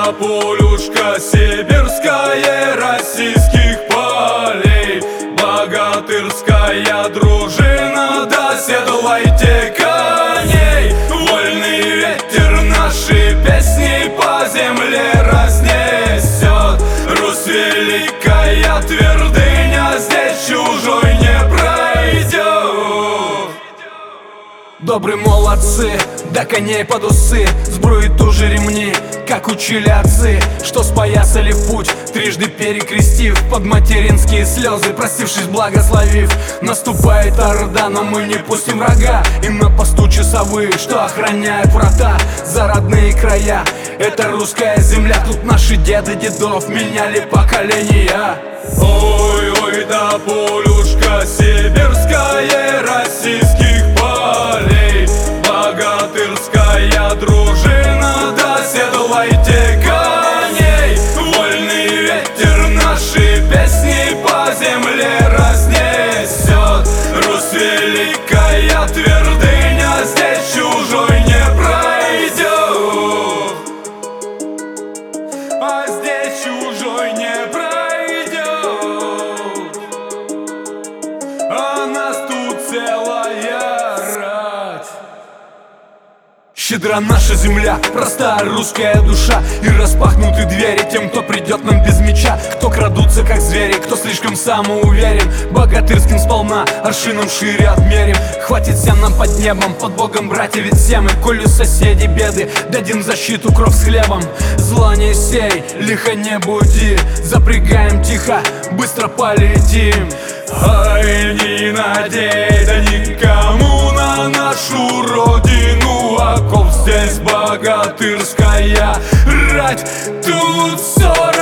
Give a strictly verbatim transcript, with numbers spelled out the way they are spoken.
да полюшка сибирская российских полей, богатырская дружина, да седлайте коней. Вольный ветер наши песни по земле разнесет. Русь великая твердыня, здесь чужой не пройдет. Добрые молодцы, до коней под усы, сбруи туже ремни, как учили отцы, что споясали в путь, трижды перекрестив, под материнские слезы, простившись, благословив. Наступает орда, но мы не пустим врага, и на посту часовые, что охраняют врата за родные края. Это русская земля, тут наши деды дедов меняли поколения. Ой, ой, да полюшка сибирская российских полей, богатырская дружина, да седлайте коней. Вольный ветер наши песни по земле разнесет. Русь великая твердыня, здесь чужой не пройдет. А здесь чужой не пройдет. А нас тут целая рать. Щедра наша земля, простая русская душа, и распахнуты двери тем, кто придет нам без меча. Кто крадутся как звери, кто слишком самоуверен, богатырским сполна, аршином шире отмерим. Хватит всем нам под небом, под Богом, братья, ведь все мы, коли соседи беды, дадим защиту кров с хлебом. Зла не сей, лихо не буди, запрягаем тихо, быстро полетим. Ай, не надей, да никому на нашу родину окоп, здесь богатырская рать, тут все